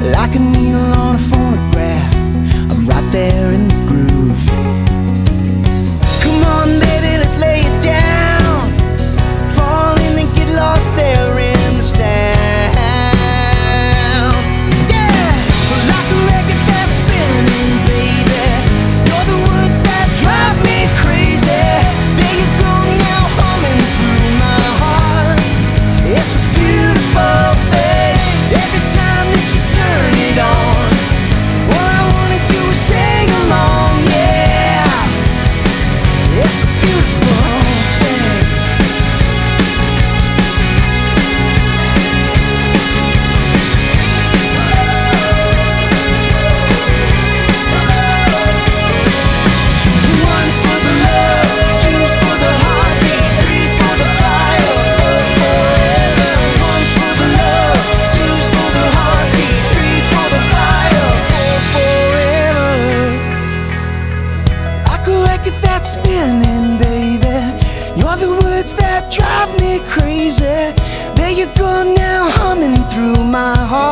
like a needle on a phonograph. I'm right there in the groove. Come on, baby, let's lay it down. Fall in and get lost there in the sound. Yeah, like a record that's spinning, baby. You're the words that drive me crazy. There you go now, humming through my heart. It's a beautiful thing. Every time that you turn it on, all I wanna do is sing along, yeah. It's a beautiful thing. One's for the love, two's for the heartbeat, three's for the fire, four's forever. One's for the love, two's for the heartbeat, three's for the fire, four's forever. Like a record that's spinning, baby. You're the words that drive me crazy. There you go now, humming through my heart.